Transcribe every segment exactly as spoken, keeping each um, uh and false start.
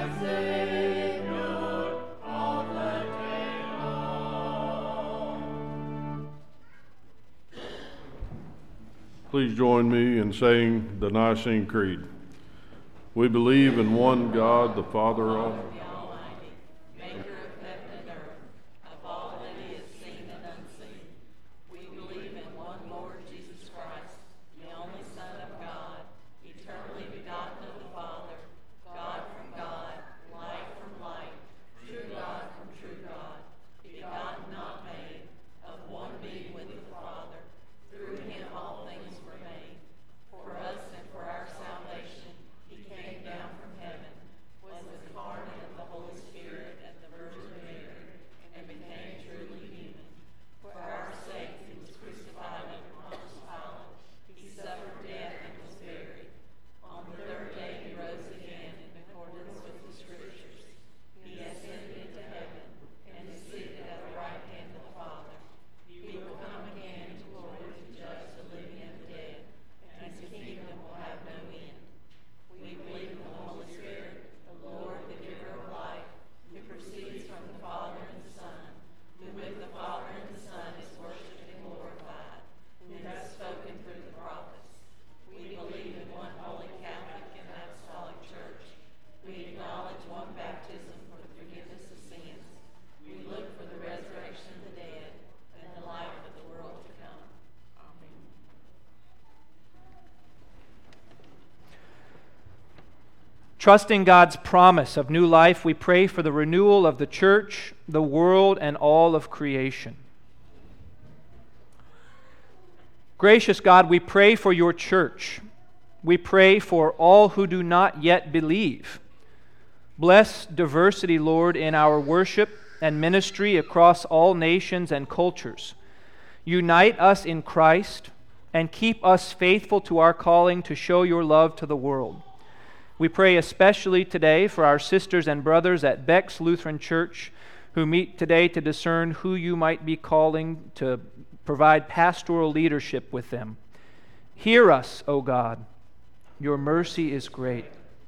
Please join me in saying the Nicene Creed. We believe in one God, the Father Almighty, maker of heaven and earth, of all that is seen and unseen. We believe in one Lord Jesus Christ, the only Son of God, eternally begotten of the Father, God from God, light from light, true God from true God, begotten, not made, of one being with the Father. Through him all things were made. For us and for our salvation, he came down from heaven, was incarnate of the Holy Spirit and the Virgin Mary, and became truly human. For our sake he was crucified under Pontius Pilate. He suffered death and was buried. On the third day he rose again in accordance with the Scriptures. He ascended into heaven and is seated at the right hand of the Father. He will come again to glory to judge the living and the dead, and his kingdom will have no end. We believe in the Holy Spirit, the Lord, the giver of life, who proceeds from the Father and the Son, who with the Father and the Son is worshipped and glorified, who has spoken through the prophets. We believe in one holy Catholic and apostolic church. We acknowledge one baptism for the forgiveness of sins. We look for the resurrection of the dead and the life of the world to come. Amen. Trusting God's promise of new life, we pray for the renewal of the church, the world, and all of creation. Gracious God, we pray for your church. We pray for all who do not yet believe. Bless diversity, Lord, in our worship and ministry across all nations and cultures. Unite us in Christ and keep us faithful to our calling to show your love to the world. We pray especially today for our sisters and brothers at Beck's Lutheran Church who meet today to discern who you might be calling to provide pastoral leadership with them. Hear us, O God. Your mercy is great.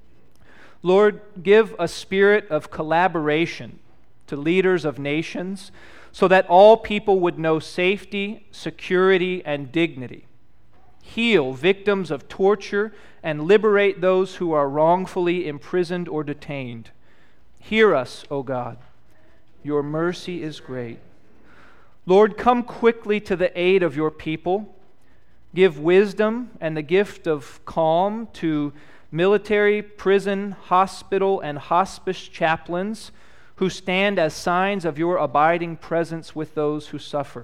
Lord, give a spirit of collaboration to leaders of nations so that all people would know safety, security, and dignity. Heal victims of torture and liberate those who are wrongfully imprisoned or detained. Hear us, O God. Your mercy is great. Lord, come quickly to the aid of your people. Give wisdom and the gift of calm to military, prison, hospital, and hospice chaplains who stand as signs of your abiding presence with those who suffer.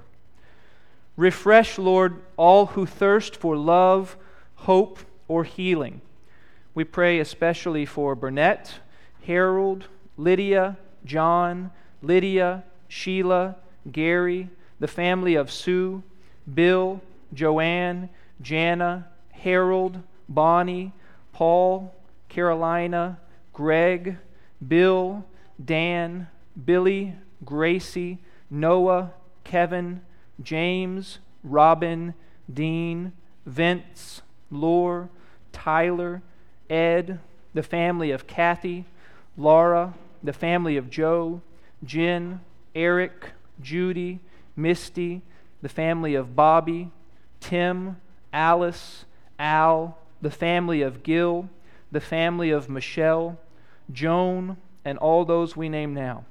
Refresh, Lord, all who thirst for love, hope, or healing. We pray especially for Burnett, Harold, Lydia, John, Lydia, Sheila, Gary, the family of Sue, Bill, Joanne, Jana, Harold, Bonnie, Paul, Carolina, Greg, Bill, Dan, Billy, Gracie, Noah, Kevin, James, Robin, Dean, Vince, Lore, Tyler, Ed, the family of Kathy, Laura, the family of Joe, Jen, Eric, Judy, Misty, the family of Bobby, Tim, Alice, Al, the family of Gil, the family of Michelle, Joan, and all those we name now.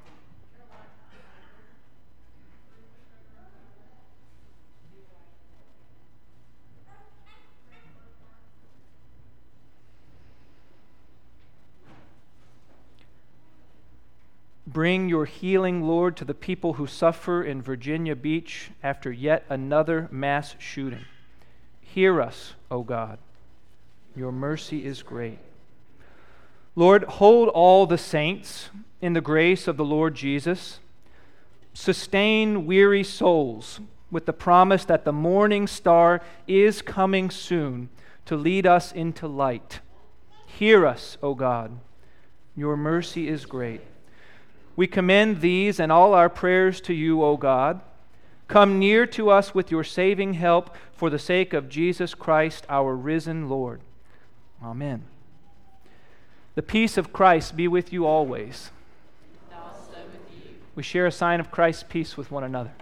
Bring your healing, Lord, to the people who suffer in Virginia Beach after yet another mass shooting. Hear us, O God. Your mercy is great. Lord, hold all the saints in the grace of the Lord Jesus. Sustain weary souls with the promise that the morning star is coming soon to lead us into light. Hear us, O God. Your mercy is great. We commend these and all our prayers to you, O God. Come near to us with your saving help for the sake of Jesus Christ, our risen Lord. Amen. The peace of Christ be with you always. And also with you. We share a sign of Christ's peace with one another.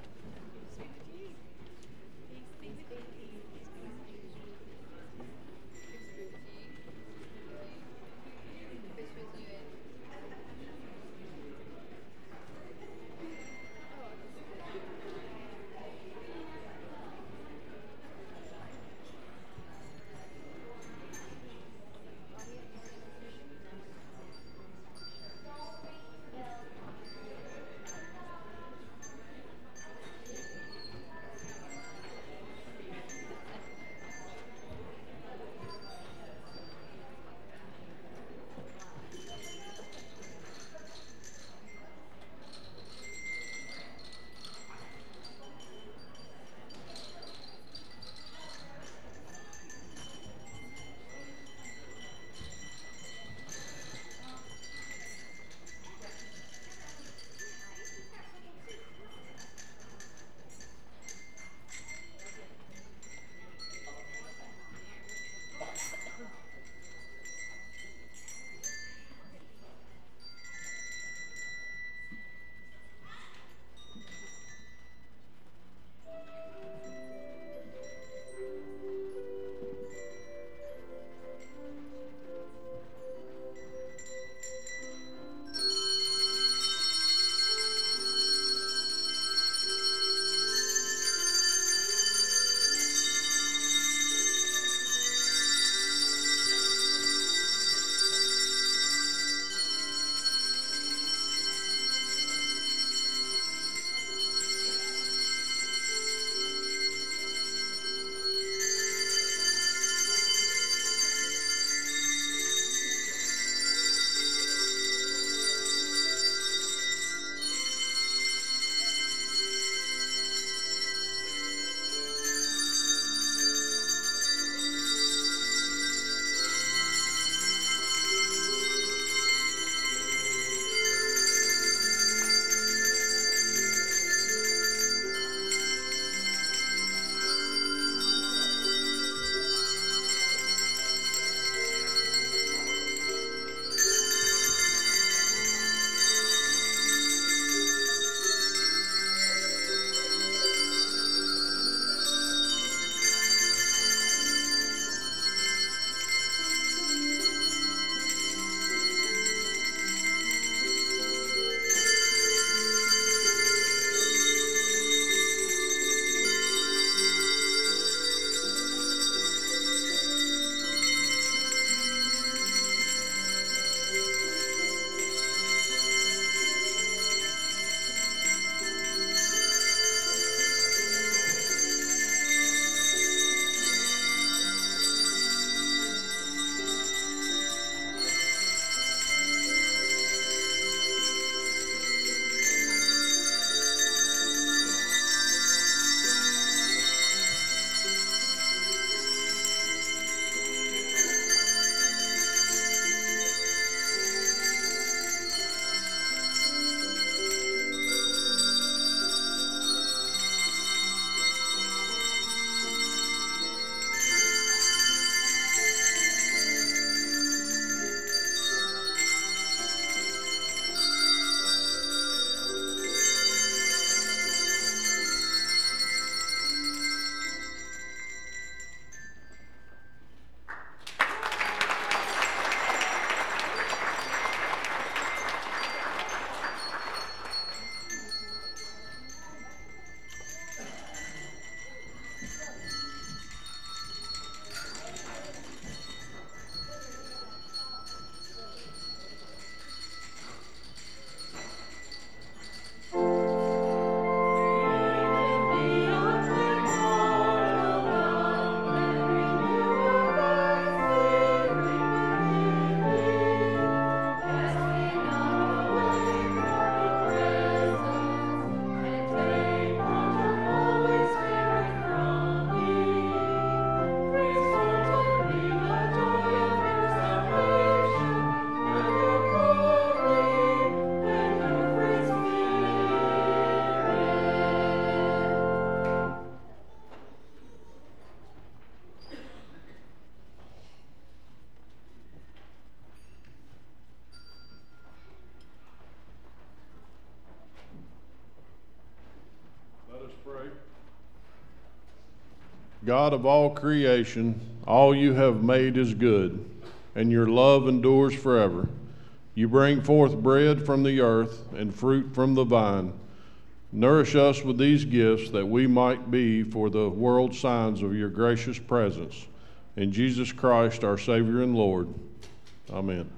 God of all creation, all you have made is good, and your love endures forever. You bring forth bread from the earth and fruit from the vine. Nourish us with these gifts that we might be for the world signs of your gracious presence. In Jesus Christ, our Savior and Lord. Amen.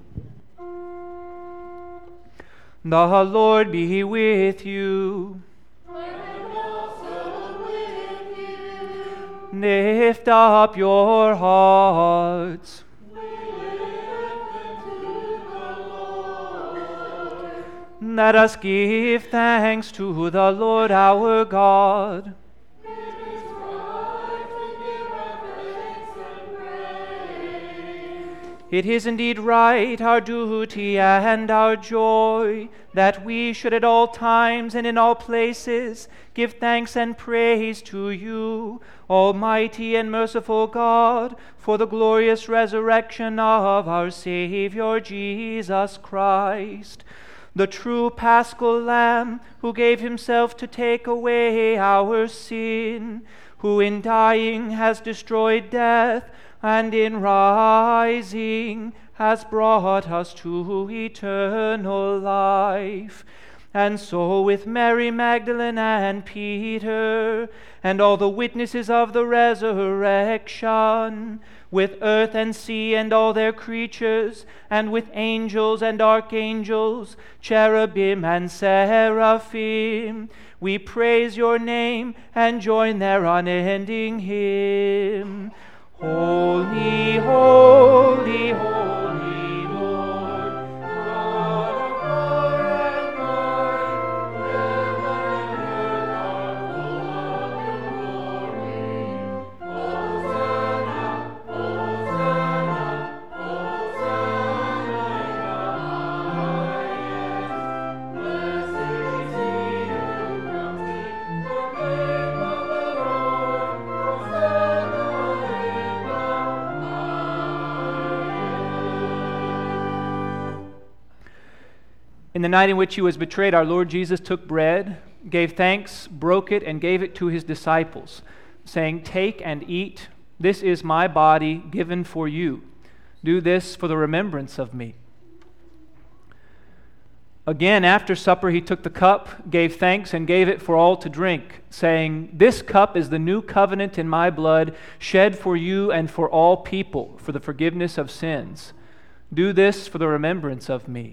The Lord be with you. And also with you. Lift up your hearts. We lift them to the Lord. Let us give thanks to the Lord our God. It is right to give our thanks and praise. It is indeed right, our duty and our joy, that we should at all times and in all places give thanks and praise to you, Almighty and merciful God, for the glorious resurrection of our Savior Jesus Christ, the true Paschal Lamb, who gave himself to take away our sin, who in dying has destroyed death, and in rising has brought us to eternal life. And so with Mary Magdalene and Peter, and all the witnesses of the resurrection, with earth and sea and all their creatures, and with angels and archangels, cherubim and seraphim, we praise your name and join their unending hymn. Holy, holy, holy Lord, God of power and might, heaven and earth are full of your glory. Hosanna, Hosanna, Hosanna in the highest. Blessed is he who comes in the name of the Lord. Hosanna. In the night in which he was betrayed, our Lord Jesus took bread, gave thanks, broke it, and gave it to his disciples, saying, "Take and eat. This is my body given for you. Do this for the remembrance of me." Again, after supper, he took the cup, gave thanks, and gave it for all to drink, saying, "This cup is the new covenant in my blood, shed for you and for all people, for the forgiveness of sins. Do this for the remembrance of me."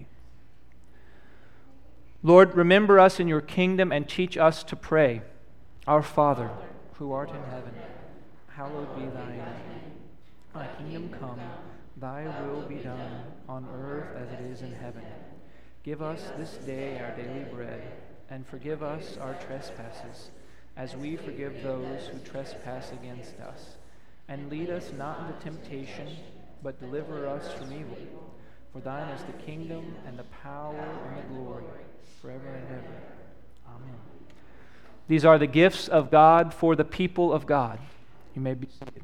Lord, remember us in your kingdom and teach us to pray. Our Father, who art in heaven, hallowed be thy name. Thy kingdom come, thy will be done, on earth as it is in heaven. Give us this day our daily bread, and forgive us our trespasses, as we forgive those who trespass against us. And lead us not into temptation, but deliver us from evil. For thine is the kingdom, and the power, and the glory, forever and ever. Amen. These are the gifts of God for the people of God. You may be seated.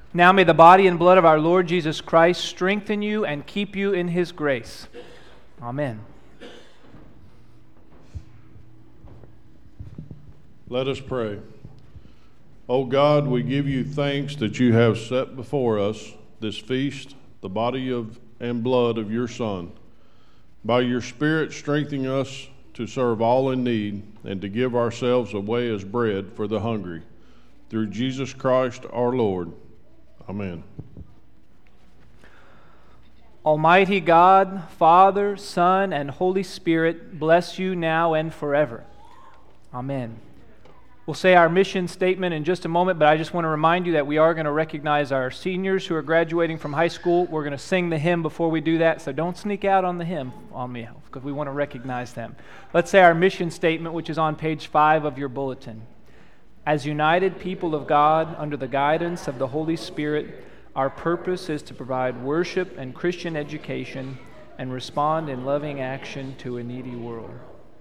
Now may the body and blood of our Lord Jesus Christ strengthen you and keep you in his grace. Amen. Let us pray. O God, we give you thanks that you have set before us this feast, the body of and blood of your Son. By your Spirit strengthening us to serve all in need and to give ourselves away as bread for the hungry. Through Jesus Christ our Lord. Amen. Almighty God, Father, Son, and Holy Spirit, bless you now and forever. Amen. We'll say our mission statement in just a moment, but I just want to remind you that we are going to recognize our seniors who are graduating from high school. We're going to sing the hymn before we do that, so don't sneak out on the hymn on me, because we want to recognize them. Let's say our mission statement, which is on page five of your bulletin. As united people of God, under the guidance of the Holy Spirit, our purpose is to provide worship and Christian education and respond in loving action to a needy world.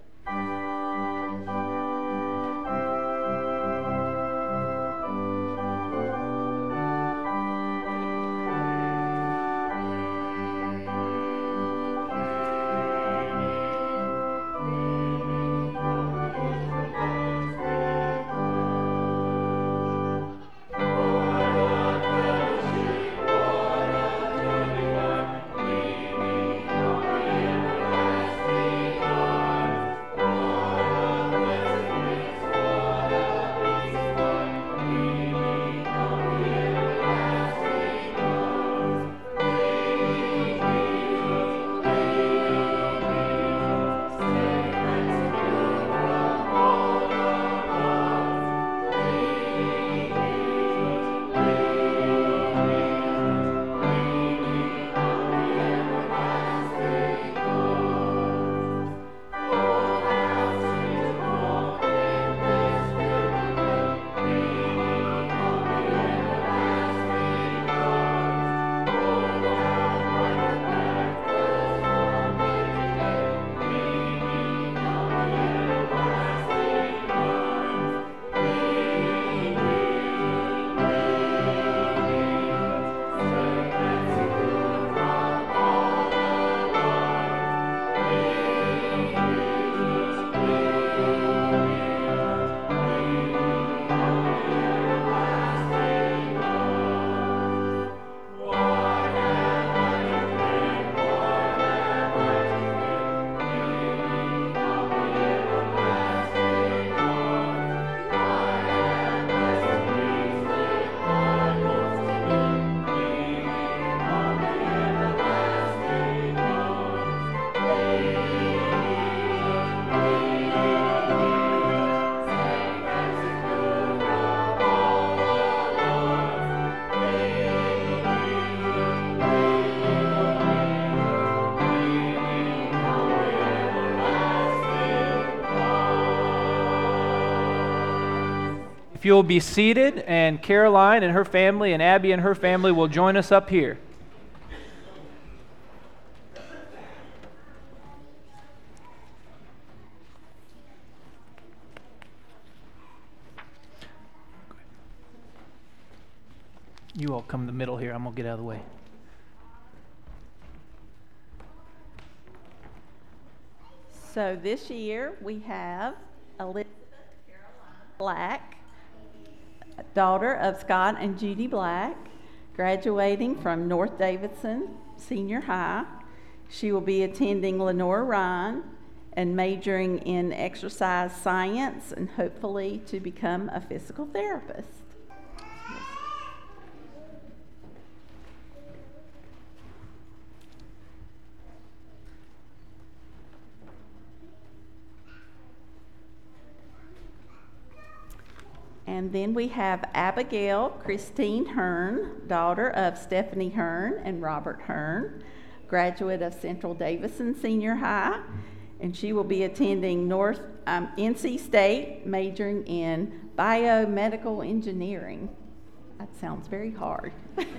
If you'll be seated, and Caroline and her family and Abby and her family will join us up here. You all come in the middle here. I'm going to get out of the way. So this year we have Elizabeth Caroline Black, daughter of Scott and Judy Black, graduating from North Davidson Senior High. She will be attending Lenore Ryan and majoring in exercise science and hopefully to become a physical therapist. And then we have Abigail Christine Hearn, daughter of Stephanie Hearn and Robert Hearn, graduate of Central Davison Senior High, and she will be attending North um, N C State, majoring in biomedical engineering. That sounds very hard.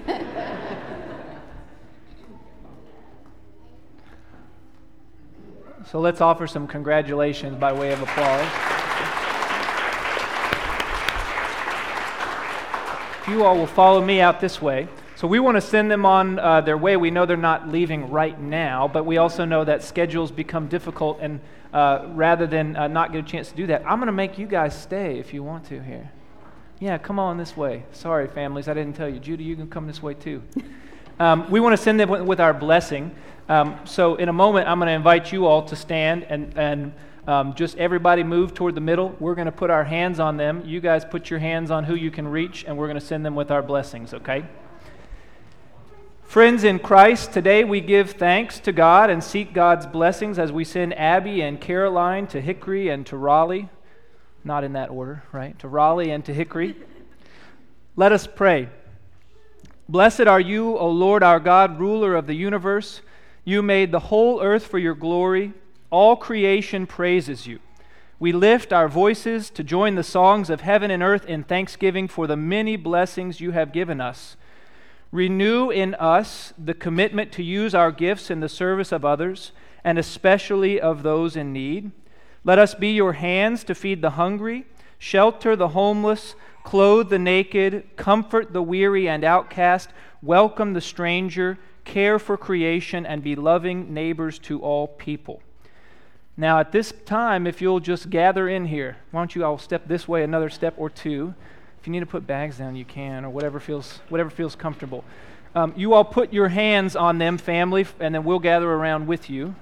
So let's offer some congratulations by way of applause. If you all will follow me out this way. So we want to send them on uh, their way. We know they're not leaving right now, but we also know that schedules become difficult, and uh, rather than uh, not get a chance to do that, I'm going to make you guys stay if you want to here. Yeah, come on this way. Sorry, families, I didn't tell you. Judy, you can come this way too. Um, we want to send them with, with our blessing. Um, so in a moment, I'm going to invite you all to stand and, and um, just everybody move toward the middle. We're going to put our hands on them. You guys put your hands on who you can reach, and we're going to send them with our blessings, okay? Friends in Christ, today we give thanks to God and seek God's blessings as we send Abby and Caroline to Hickory and to Raleigh. Not in that order, right? To Raleigh and to Hickory. Let us pray. Blessed are you, O Lord our God, ruler of the universe. You made the whole earth for your glory. All creation praises you. We lift our voices to join the songs of heaven and earth in thanksgiving for the many blessings you have given us. Renew in us the commitment to use our gifts in the service of others, and especially of those in need. Let us be your hands to feed the hungry, shelter the homeless, clothe the naked, comfort the weary and outcast, welcome the stranger, care for creation, and be loving neighbors to all people. Now at this time, if you'll just gather in here, why don't you all step this way another step or two. If you need to put bags down, you can, or whatever feels whatever feels comfortable. Um, you all put your hands on them, family, and then we'll gather around with you.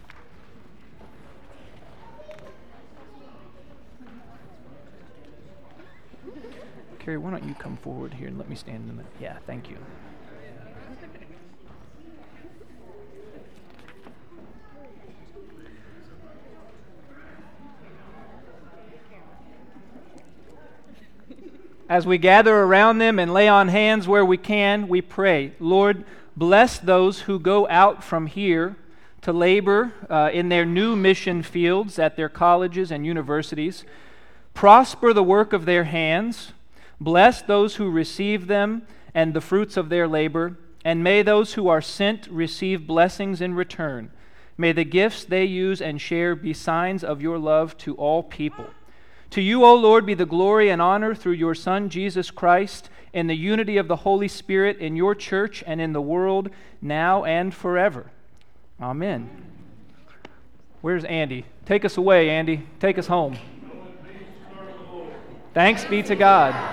Carrie, why don't you come forward here and let me stand in the middle? Yeah, thank you. As we gather around them and lay on hands where we can, we pray, Lord, bless those who go out from here to labor uh, in their new mission fields at their colleges and universities. Prosper the work of their hands. Bless those who receive them and the fruits of their labor. And may those who are sent receive blessings in return. May the gifts they use and share be signs of your love to all people. To you, O Lord, be the glory and honor through your Son, Jesus Christ, in the unity of the Holy Spirit, in your church and in the world, now and forever. Amen. Where's Andy? Take us away, Andy. Take us home. Thanks be to God.